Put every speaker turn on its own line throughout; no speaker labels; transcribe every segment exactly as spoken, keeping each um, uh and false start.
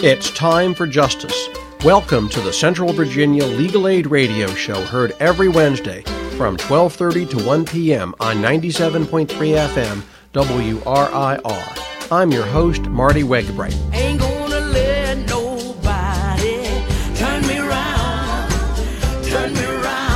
It's time for justice. Welcome to the Central Virginia Legal Aid Radio Show, heard every Wednesday from twelve thirty to one p.m. on ninety-seven point three F M W R I R. I'm your host, Marty Wegbright.
Ain't gonna let nobody turn me around, turn me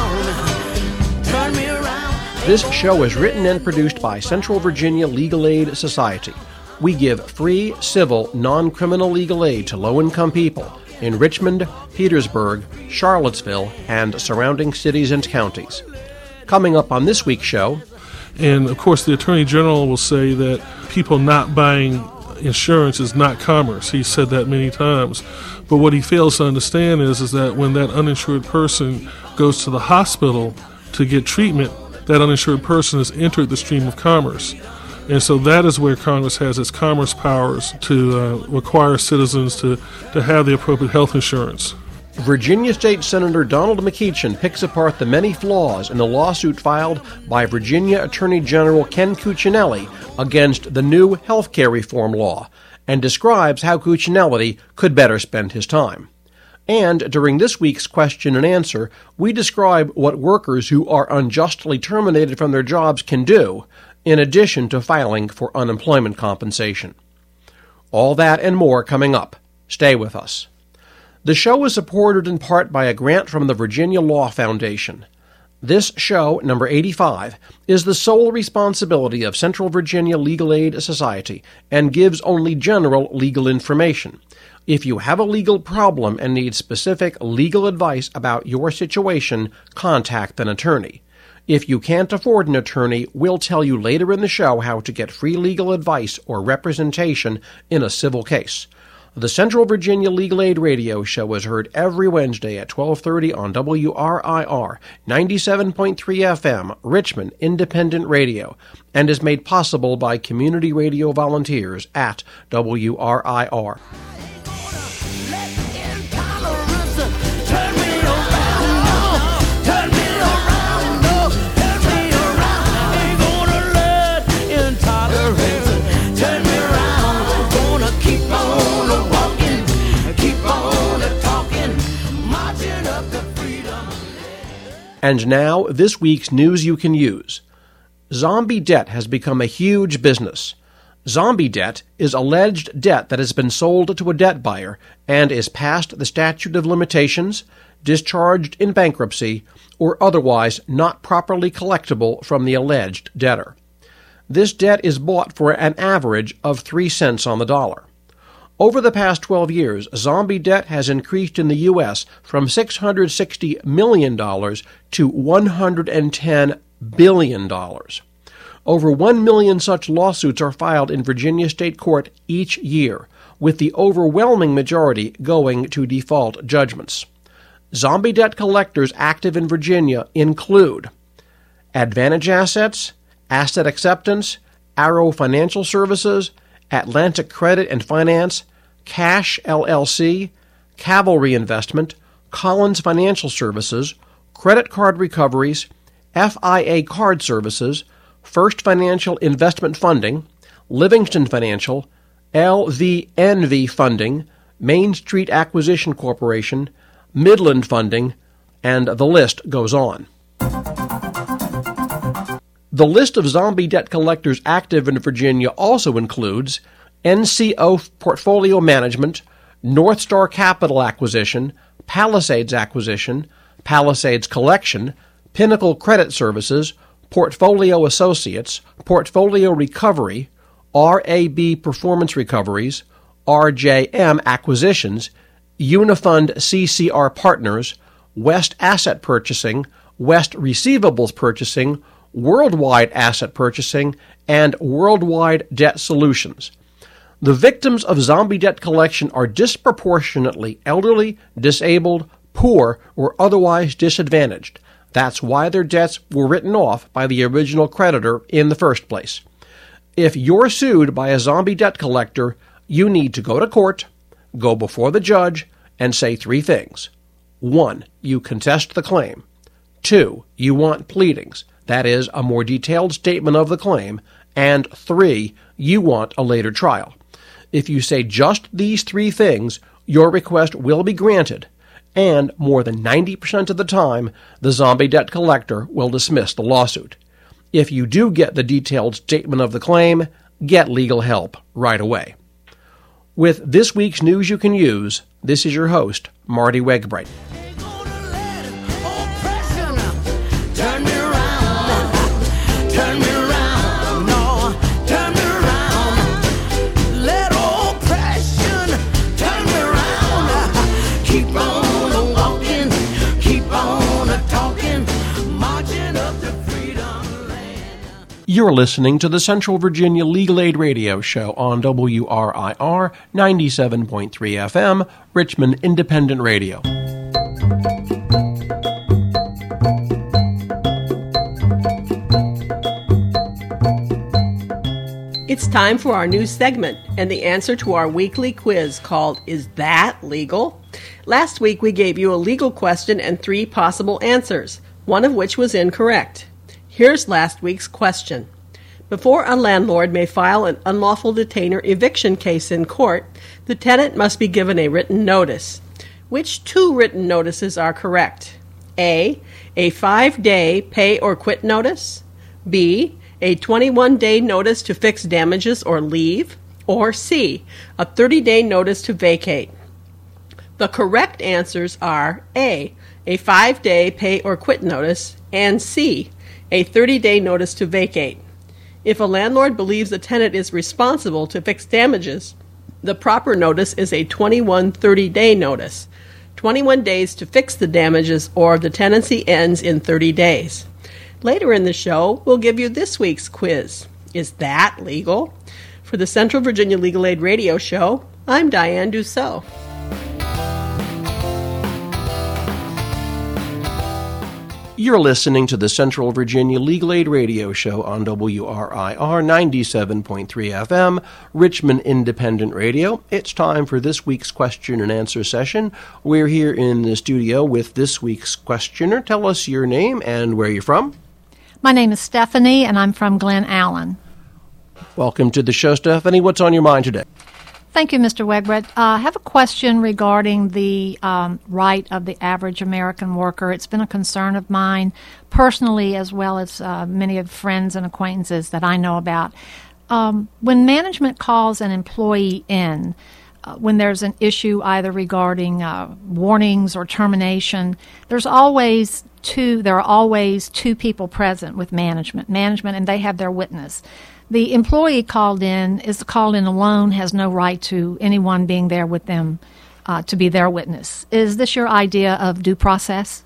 around, turn me around.
This show is written and produced by Central Virginia Legal Aid Society. We give free, civil, non-criminal legal aid to low-income people in Richmond, Petersburg, Charlottesville, and surrounding cities and counties. Coming up on this week's show...
And, of course, the Attorney General will say that people not buying insurance is not commerce. He said that many times. But what he fails to understand is, is that when that uninsured person goes to the hospital to get treatment, that uninsured person has entered the stream of commerce. And so that is where Congress has its commerce powers to uh, require citizens to, to have the appropriate health insurance.
Virginia State Senator Donald McEachin picks apart the many flaws in the lawsuit filed by Virginia Attorney General Ken Cuccinelli against the new health care reform law and describes how Cuccinelli could better spend his time. And during this week's question and answer, we describe what workers who are unjustly terminated from their jobs can do, in addition to filing for unemployment compensation. All that and more coming up. Stay with us. The show is supported in part by a grant from the Virginia Law Foundation. This show, number eighty-five, is the sole responsibility of Central Virginia Legal Aid Society and gives only general legal information. If you have a legal problem and need specific legal advice about your situation, contact an attorney. If you can't afford an attorney, we'll tell you later in the show how to get free legal advice or representation in a civil case. The Central Virginia Legal Aid Radio Show is heard every Wednesday at twelve thirty on W R I R, ninety-seven point three F M, Richmond Independent Radio, and is made possible by community radio volunteers at W R I R. And now, this week's news you can use. Zombie debt has become a huge business. Zombie debt is alleged debt that has been sold to a debt buyer and is past the statute of limitations, discharged in bankruptcy, or otherwise not properly collectible from the alleged debtor. This debt is bought for an average of three cents on the dollar. Over the past twelve years, zombie debt has increased in the U S from six hundred sixty million dollars to one hundred ten billion dollars. Over one million such lawsuits are filed in Virginia State Court each year, with the overwhelming majority going to default judgments. Zombie debt collectors active in Virginia include Advantage Assets, Asset Acceptance, Arrow Financial Services, Atlantic Credit and Finance, Cash L L C, Cavalry Investment, Collins Financial Services, Credit Card Recoveries, F I A Card Services, First Financial Investment Funding, Livingston Financial, L V N V Funding, Main Street Acquisition Corporation, Midland Funding, and the list goes on. The list of zombie debt collectors active in Virginia also includes N C O Portfolio Management, North Star Capital Acquisition, Palisades Acquisition, Palisades Collection, Pinnacle Credit Services, Portfolio Associates, Portfolio Recovery, R A B Performance Recoveries, R J M Acquisitions, Unifund C C R Partners, West Asset Purchasing, West Receivables Purchasing, Worldwide Asset Purchasing, and Worldwide Debt Solutions. The victims of zombie debt collection are disproportionately elderly, disabled, poor, or otherwise disadvantaged. That's why their debts were written off by the original creditor in the first place. If you're sued by a zombie debt collector, you need to go to court, go before the judge, and say three things. One, you contest the claim. Two, you want pleadings, that is, a more detailed statement of the claim. And three, you want a later trial. If you say just these three things, your request will be granted, and more than ninety percent of the time, the zombie debt collector will dismiss the lawsuit. If you do get the detailed statement of the claim, get legal help right away. With this week's news you can use, this is your host, Marty Wegbright.
Ain't gonna let oppression turn me around, turn me around, no, turn me around. Let oppression turn me around. Keep on walking, keep on talking, marching up to freedom land.
You're listening to the Central Virginia Legal Aid Radio Show on W R I R ninety-seven point three F M, Richmond Independent Radio.
It's time for our new segment and the answer to our weekly quiz called Is That Legal? Last week we gave you a legal question and three possible answers, one of which was incorrect. Here's last week's question. Before a landlord may file an unlawful detainer eviction case in court, the tenant must be given a written notice. Which two written notices are correct? A. A five-day pay or quit notice. B. A twenty-one day notice to fix damages or leave. Or C. A thirty-day notice to vacate. The correct answers are A. A five-day pay or quit notice, and C. A thirty-day notice to vacate. If a landlord believes the tenant is responsible to fix damages, the proper notice is a twenty-one thirty-day notice. twenty-one days to fix the damages, or the tenancy ends in thirty days. Later in the show, we'll give you this week's quiz. Is that legal? For the Central Virginia Legal Aid Radio Show, I'm Diane Dussault.
You're listening to the Central Virginia Legal Aid Radio Show on W R I R ninety-seven point three F M, Richmond Independent Radio. It's time for this week's question and answer session. We're here in the studio with this week's questioner. Tell us your name and where you're from.
My name is Stephanie, and I'm from Glen Allen.
Welcome to the show, Stephanie. What's on your mind today?
Thank you, Mister Wegbrett. Uh, I have a question regarding the um, right of the average American worker. It's been a concern of mine personally, as well as uh, many of friends and acquaintances that I know about. Um, when management calls an employee in, uh, when there's an issue either regarding uh, warnings or termination, there's always two. There are always two people present with management, management, and they have their witness. The employee called in is called in alone, has no right to anyone being there with them uh, to be their witness. Is this your idea of due process?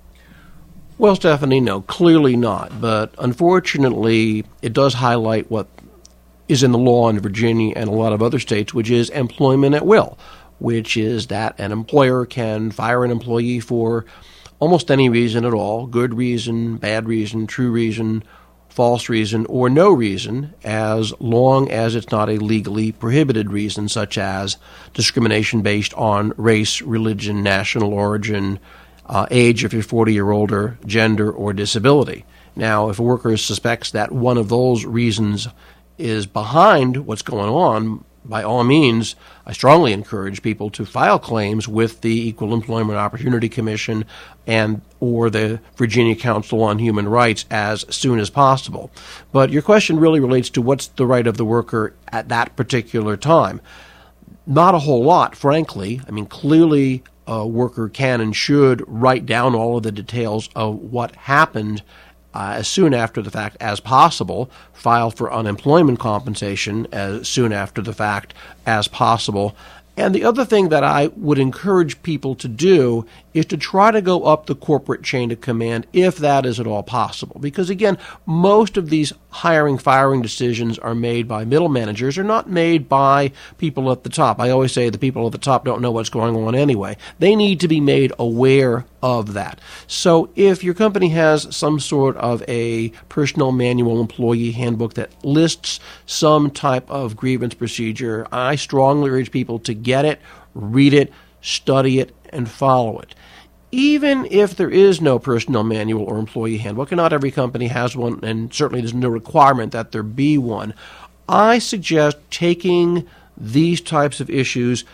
Well, Stephanie, no, clearly not. But unfortunately, it does highlight what is in the law in Virginia and a lot of other states, which is employment at will, which is that an employer can fire an employee for almost any reason at all, good reason, bad reason, true reason, false reason, or no reason, as long as it's not a legally prohibited reason, such as discrimination based on race, religion, national origin, uh, age if you're forty or older, gender, or disability. Now, if a worker suspects that one of those reasons is behind what's going on, by all means, I strongly encourage people to file claims with the Equal Employment Opportunity Commission and or the Virginia Council on Human Rights as soon as possible. But your question really relates to what's the right of the worker at that particular time. Not a whole lot, frankly. I mean, clearly a worker can and should write down all of the details of what happened Uh, as soon after the fact as possible, file for unemployment compensation as soon after the fact as possible. And the other thing that I would encourage people to do is to try to go up the corporate chain of command if that is at all possible. Because again, most of these hiring, firing decisions are made by middle managers, are not made by people at the top. I always say the people at the top don't know what's going on anyway. They need to be made aware of that. So if your company has some sort of a personnel manual employee handbook that lists some type of grievance procedure, I strongly urge people to get it, read it, study it, and follow it. Even if there is no personnel manual or employee handbook, and not every company has one, and certainly there's no requirement that there be one, I suggest taking these types of issues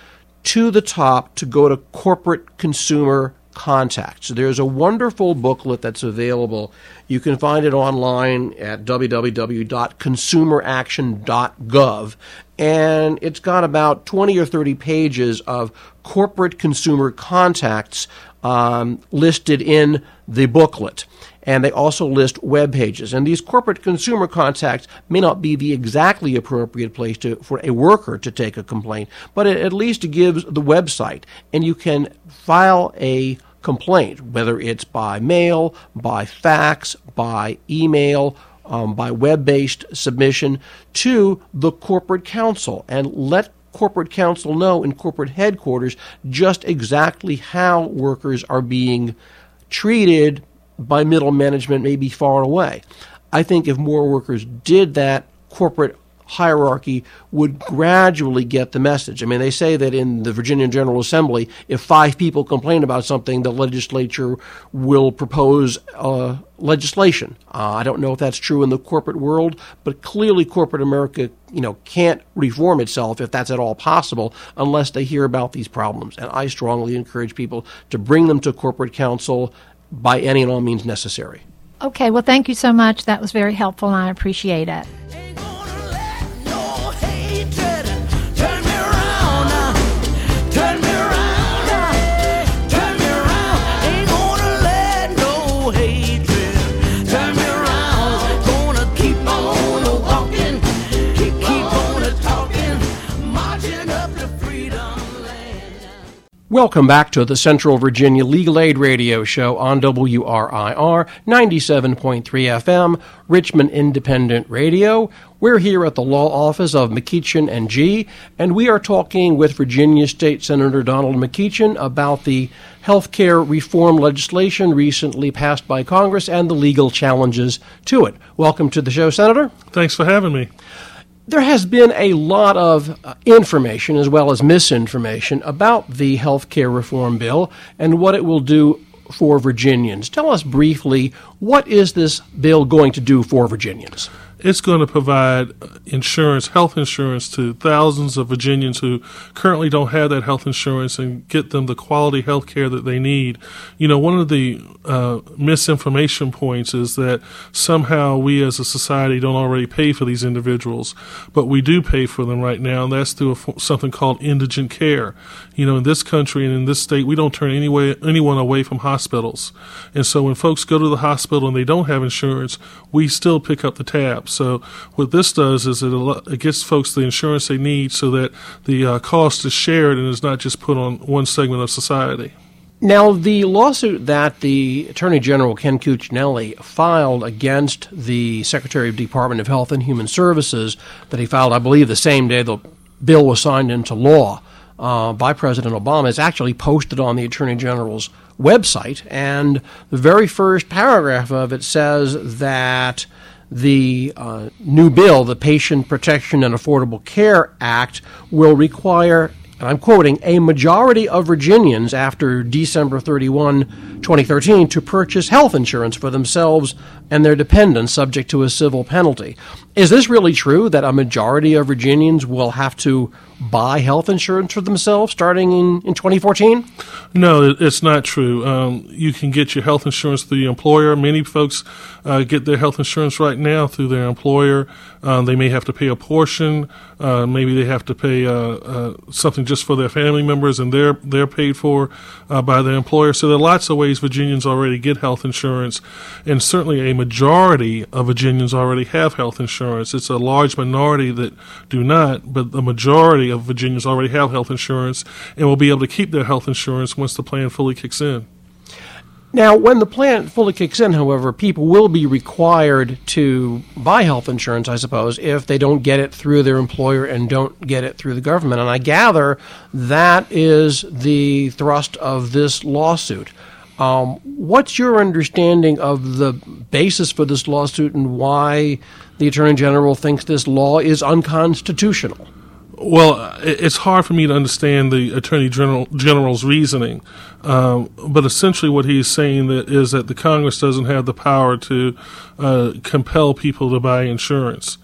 to the top to go to corporate consumer contacts. There's a wonderful booklet that's available. You can find it online at w w w dot consumer action dot gov, and it's got about twenty or thirty pages of corporate consumer contacts um, listed in the booklet. And they also list web pages. And these corporate consumer contacts may not be the exactly appropriate place to, for a worker to take a complaint, but it at least gives the website. And you can file a complaint, whether it's by mail, by fax, by email, um, by web-based submission, to the corporate counsel, and let corporate counsel know in corporate headquarters just exactly how workers are being treated by middle management, maybe far away. I think if more workers did that, corporate hierarchy would gradually get the message. I mean, they say that in the Virginia General Assembly, if five people complain about something, the legislature will propose uh, legislation. Uh, I don't know if that's true in the corporate world, but clearly corporate America, you know, can't reform itself, if that's at all possible, unless they hear about these problems. And I strongly encourage people to bring them to corporate counsel by any and all means necessary.
Okay, well, thank you so much. That was very helpful, and I appreciate it.
Ain't gonna let no hatred turn me around, uh, turn me around, uh, turn me around. Ain't gonna let no hatred turn me around. Gonna keep on walking, keep, keep on talking, marching up to freedom land.
Welcome back to the Central Virginia Legal Aid Radio Show on W R I R ninety-seven point three F M, Richmond Independent Radio. We're here at the law office of McEachin and G, and we are talking with Virginia State Senator Donald McEachin about the health care reform legislation recently passed by Congress and the legal challenges to it. Welcome to the show, Senator.
Thanks for having me.
There has been a lot of uh, information as well as misinformation about the health care reform bill and what it will do for Virginians. Tell us briefly, what is this bill going to do for Virginians?
It's going to provide insurance, health insurance, to thousands of Virginians who currently don't have that health insurance, and get them the quality health care that they need. You know, one of the uh, misinformation points is that somehow we as a society don't already pay for these individuals, but we do pay for them right now, and that's through a, something called indigent care. You know, in this country and in this state, we don't turn any way, anyone away from hospitals. And so when folks go to the hospital and they don't have insurance, we still pick up the tab. So what this does is it, it gets folks the insurance they need so that the uh, cost is shared and is not just put on one segment of society.
Now, the lawsuit that the Attorney General Ken Cuccinelli filed against the Secretary of Department of Health and Human Services, that he filed, I believe, the same day the bill was signed into law uh, by President Obama, is actually posted on the Attorney General's website. And the very first paragraph of it says that the uh, new bill, the Patient Protection and Affordable Care Act, will require, and I'm quoting, a majority of Virginians after December thirty-first, twenty thirteen to purchase health insurance for themselves and their dependents subject to a civil penalty. Is this really true, that a majority of Virginians will have to buy health insurance for themselves starting in, in twenty fourteen?
No, it's not true. Um, you can get your health insurance through your employer. Many folks uh, get their health insurance right now through their employer. Um, they may have to pay a portion. Uh, maybe they have to pay uh, uh, something just for their family members, and they're they're paid for uh, by their employer. So there are lots of ways Virginians already get health insurance, and certainly a majority of Virginians already have health insurance. It's a large minority that do not, but the majority of Virginians already have health insurance and will be able to keep their health insurance once the plan fully kicks in.
Now, when the plan fully kicks in, however, people will be required to buy health insurance, I suppose, if they don't get it through their employer and don't get it through the government. And I gather that is the thrust of this lawsuit. Um, what's your understanding of the basis for this lawsuit and why the Attorney General thinks this law is unconstitutional?
Well, it's hard for me to understand the Attorney General, General's reasoning, um, but essentially what he's saying that is that the Congress doesn't have the power to uh, compel people to buy insurance.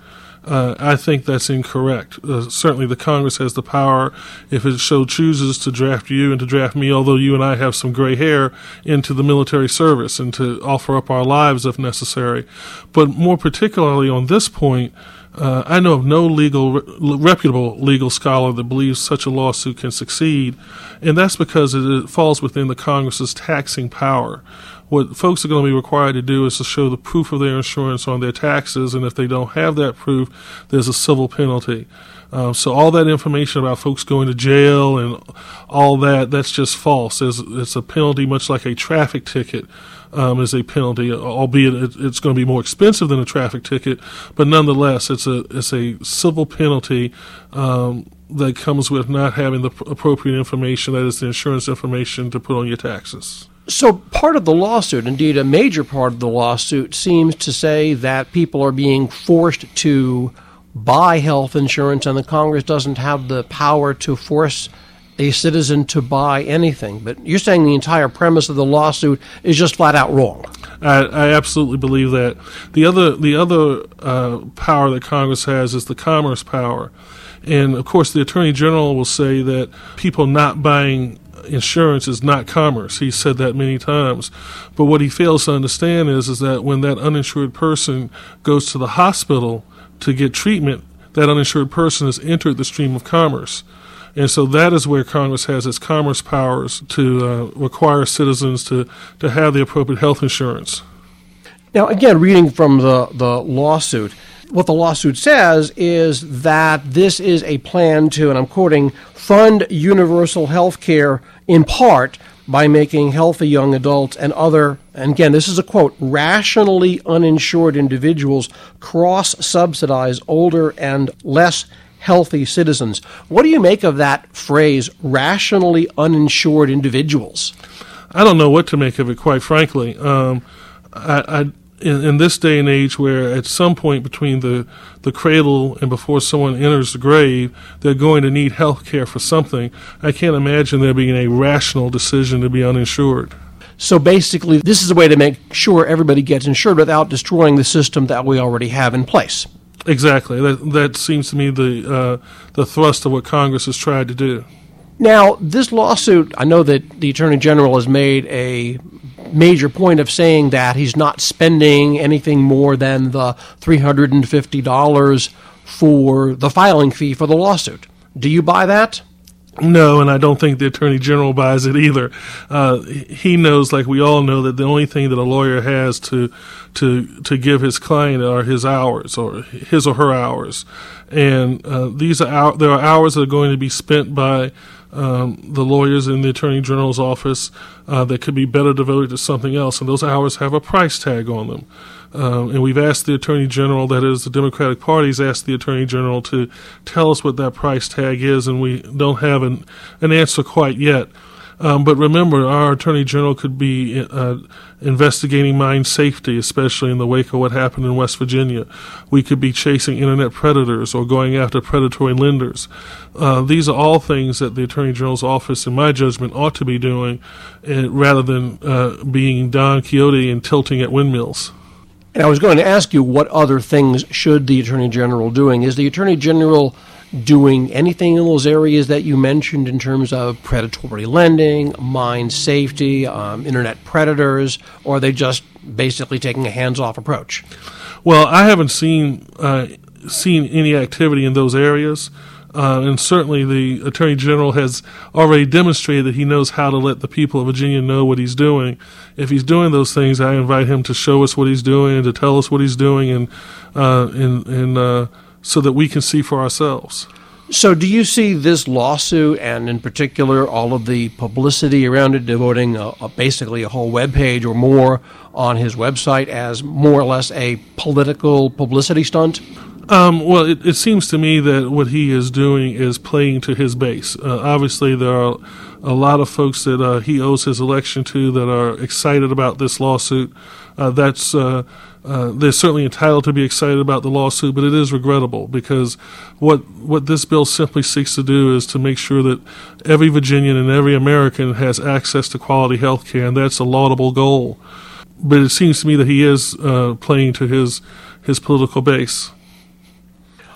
Uh, I think that's incorrect. Uh, certainly the Congress has the power, if it so chooses, to draft you and to draft me, although you and I have some gray hair, into the military service and to offer up our lives if necessary. But more particularly on this point, uh, I know of no legal, reputable legal scholar that believes such a lawsuit can succeed, and that's because it, it falls within the Congress's taxing power. What folks are going to be required to do is to show the proof of their insurance on their taxes, and if they don't have that proof, there's a civil penalty. Um, so all that information about folks going to jail and all that, that's just false. It's, it's a penalty much like a traffic ticket um, is a penalty, albeit it, it's going to be more expensive than a traffic ticket, but nonetheless, it's a, it's a civil penalty um, that comes with not having the appropriate information, that is the insurance information, to put on your taxes.
So part of the lawsuit, indeed a major part of the lawsuit, seems to say that people are being forced to buy health insurance, and the Congress doesn't have the power to force a citizen to buy anything. But you're saying the entire premise of the lawsuit is just flat out wrong.
I, I absolutely believe that. The other, the other uh, power that Congress has is the commerce power. And, of course, the Attorney General will say that people not buying insurance is not commerce. He's said that many times. But what he fails to understand is, is that when that uninsured person goes to the hospital to get treatment, that uninsured person has entered the stream of commerce. And so that is where Congress has its commerce powers to uh, require citizens to, to have the appropriate health insurance.
Now, again, reading from the, the lawsuit, what the lawsuit says is that this is a plan to, and I'm quoting, fund universal health care in part by making healthy young adults and other, and again, this is a quote, rationally uninsured individuals cross-subsidize older and less healthy citizens. What do you make of that phrase, rationally uninsured individuals?
I don't know what to make of it, quite frankly. Um, I, I In, in this day and age where at some point between the, the cradle and before someone enters the grave, they're going to need health care for something, I can't imagine there being a rational decision to be uninsured.
So basically, this is a way to make sure everybody gets insured without destroying the system that we already have in place.
Exactly. That, that seems to me the, uh, the thrust of what Congress has tried to do.
Now, this lawsuit, I know that the Attorney General has made a major point of saying that he's not spending anything more than the three hundred fifty dollars for the filing fee for the lawsuit. Do you buy that?
No, and I don't think the Attorney General buys it either. Uh, he knows, like we all know, that the only thing that a lawyer has to to to give his client are his hours, or his or her hours, and uh, these are there are hours that are going to be spent by um, the lawyers in the Attorney General's office uh, that could be better devoted to something else, and those hours have a price tag on them. Um, and we've asked the Attorney General, that is, the Democratic Party's asked the Attorney General to tell us what that price tag is, and we don't have an, an answer quite yet. Um, but remember, our Attorney General could be uh, investigating mine safety, especially in the wake of what happened in West Virginia. We could be chasing internet predators or going after predatory lenders. Uh, these are all things that the Attorney General's office, in my judgment, ought to be doing, uh, rather than uh, being Don Quixote and tilting at windmills.
And I was going to ask you, what other things should the Attorney General doing? Is the Attorney General doing anything in those areas that you mentioned in terms of predatory lending, mine safety, um, internet predators, or are they just basically taking a hands-off approach?
Well, I haven't seen uh, seen any activity in those areas. Uh, and certainly the Attorney General has already demonstrated that he knows how to let the people of Virginia know what he's doing. If he's doing those things, I invite him to show us what he's doing and to tell us what he's doing, and uh, and, and uh, so that we can see for ourselves.
So do you see this lawsuit, and in particular all of the publicity around it, devoting a, a, basically a whole web page or more on his website, as more or less a political publicity stunt?
Um, well, it, it seems to me that what he is doing is playing to his base. Uh, obviously, there are a lot of folks that uh, he owes his election to that are excited about this lawsuit. Uh, that's uh, uh, they're certainly entitled to be excited about the lawsuit, but it is regrettable, because what what this bill simply seeks to do is to make sure that every Virginian and every American has access to quality health care, and that's a laudable goal. But it seems to me that he is uh, playing to his his political base.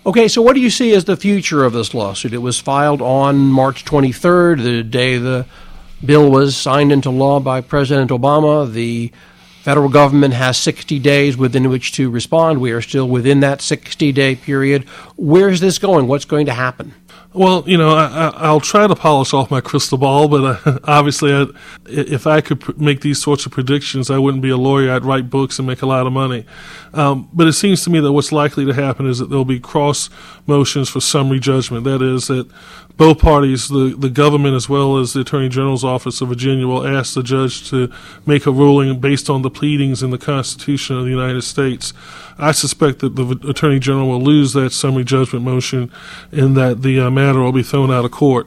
Okay, so what do you see as the future of this lawsuit? It was filed on March twenty-third, the day the bill was signed into law by President Obama. The federal government has sixty days within which to respond. We are still within that sixty-day period. Where is this going? What's going to happen?
Well, you know, I, I, I'll try to polish off my crystal ball, but uh, obviously, I, if I could pr- make these sorts of predictions, I wouldn't be a lawyer. I'd write books and make a lot of money. Um, but it seems to me that what's likely to happen is that there'll be cross motions for summary judgment. That is, that both parties, the, the government as well as the Attorney General's Office of Virginia, will ask the judge to make a ruling based on the pleadings in the Constitution of the United States. I suspect that the Attorney General will lose that summary judgment motion and that the uh, matter will be thrown out of court.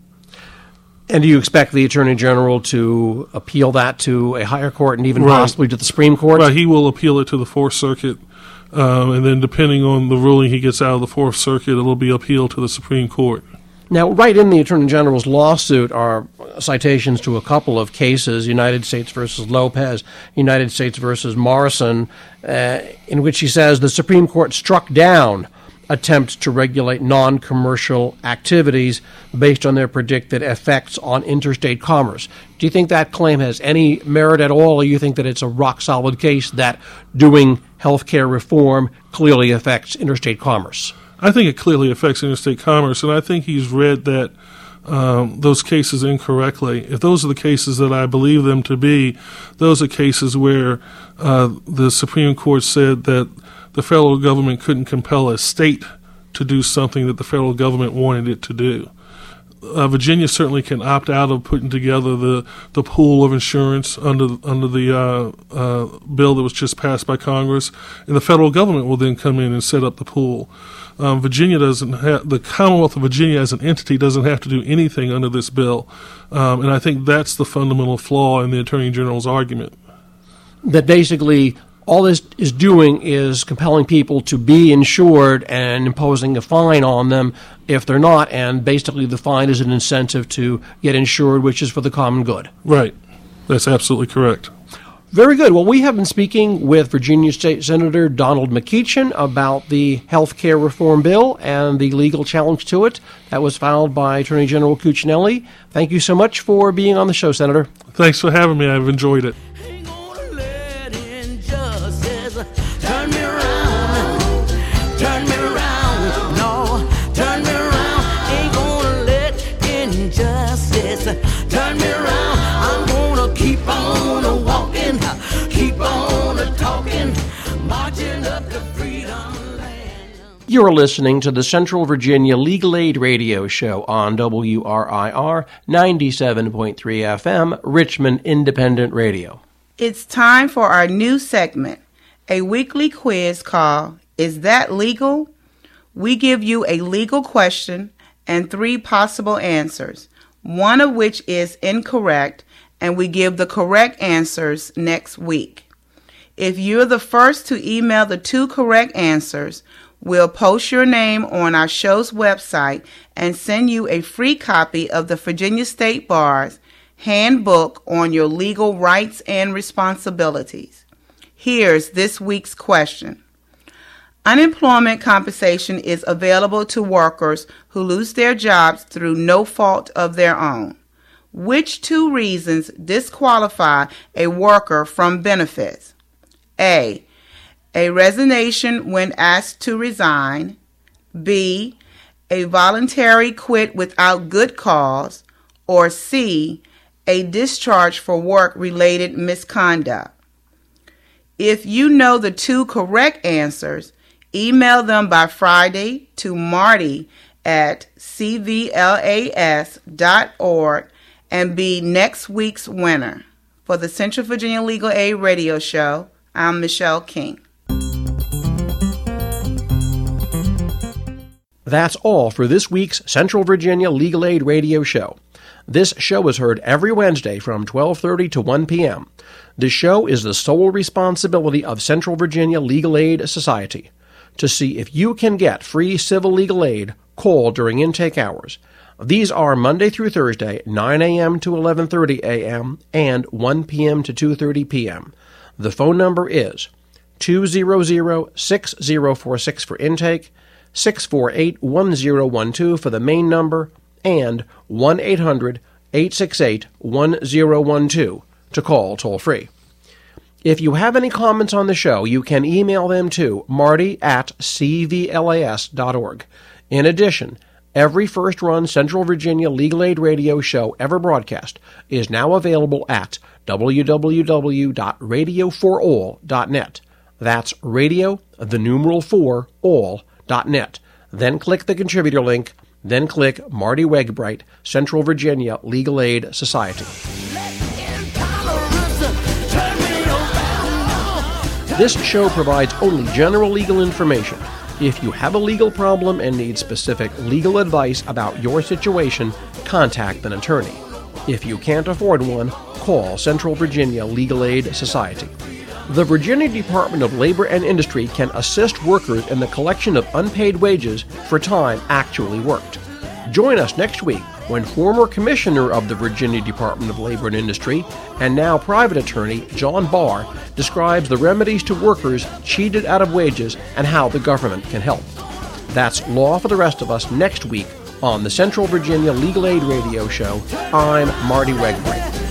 And do you expect the Attorney General to appeal that to a higher court and even
Right.
possibly to the Supreme Court?
Right, he will appeal it to the Fourth Circuit, um, and then depending on the ruling he gets out of the Fourth Circuit, it'll be appealed to the Supreme Court.
Now, right in the Attorney General's lawsuit are citations to a couple of cases, United States versus Lopez, United States versus Morrison, uh, in which he says the Supreme Court struck down attempts to regulate non-commercial activities based on their predicted effects on interstate commerce. Do you think that claim has any merit at all, or you think that it's a rock-solid case that doing healthcare reform clearly affects interstate commerce?
I think it clearly affects interstate commerce, and I think he's read that um, those cases incorrectly. If those are the cases that I believe them to be, those are cases where uh, the Supreme Court said that the federal government couldn't compel a state to do something that the federal government wanted it to do. Uh, Virginia certainly can opt out of putting together the, the pool of insurance under under the uh, uh, bill that was just passed by Congress, and the federal government will then come in and set up the pool. Um, Virginia doesn't have, the Commonwealth of Virginia as an entity doesn't have to do anything under this bill, um, and I think that's the fundamental flaw in the Attorney General's argument.
That basically all this is doing is compelling people to be insured and imposing a fine on them if they're not, and basically the fine is an incentive to get insured, which is for the common good.
Right. That's absolutely correct.
Very good. Well, we have been speaking with Virginia State Senator Donald McEachin about the health care reform bill and the legal challenge to it that was filed by Attorney General Cuccinelli. Thank you so much for being on the show, Senator.
Thanks for having me. I've enjoyed it.
Ain't gonna let injustice turn me around, turn me around, no, turn me around. Ain't gonna let injustice turn me around. I'm gonna keep on walking, keep on talking, marching up to freedom land.
You're listening to the Central Virginia Legal Aid Radio Show on W R I R ninety-seven point three F M, Richmond Independent Radio.
It's time for our new segment, a weekly quiz called Is That Legal? We give you a legal question and three possible answers, one of which is incorrect, and we give the correct answers next week. If you're the first to email the two correct answers, we'll post your name on our show's website and send you a free copy of the Virginia State Bar's Handbook on Your Legal Rights and Responsibilities. Here's this week's question. Unemployment compensation is available to workers who lose their jobs through no fault of their own. Which two reasons disqualify a worker from benefits? A. A resignation when asked to resign. B. A voluntary quit without good cause. Or C. A discharge for work-related misconduct. If you know the two correct answers, email them by Friday to Marty at c v l a s dot org and be next week's winner. For the Central Virginia Legal Aid Radio Show, I'm Michelle King.
That's all for this week's Central Virginia Legal Aid Radio Show. This show is heard every Wednesday from twelve thirty to one p.m. This show is the sole responsibility of Central Virginia Legal Aid Society. To see if you can get free civil legal aid, call during intake hours. These are Monday through Thursday, nine a.m. to eleven thirty a.m. and one p.m. to two thirty p.m. The phone number is two hundred, six zero four six for intake, six four eight, one zero one two for the main number and one eight hundred, eight six eight, one zero one two to call toll-free. If you have any comments on the show, you can email them to marty at c v l a s dot org. In addition, every first-run Central Virginia Legal Aid radio show ever broadcast is now available at w w w dot radio for all dot net. That's radio, the numeral four, all dot net. Then click the contributor link, then click Marty Wegbright, Central Virginia Legal Aid Society. This show provides only general legal information. If you have a legal problem and need specific legal advice about your situation, contact an attorney. If you can't afford one, call Central Virginia Legal Aid Society. The Virginia Department of Labor and Industry can assist workers in the collection of unpaid wages for time actually worked. Join us next week when former Commissioner of the Virginia Department of Labor and Industry and now private attorney John Barr describes the remedies to workers cheated out of wages and how the government can help. That's Law for the Rest of Us next week on the Central Virginia Legal Aid Radio Show. I'm Marty Wegbright.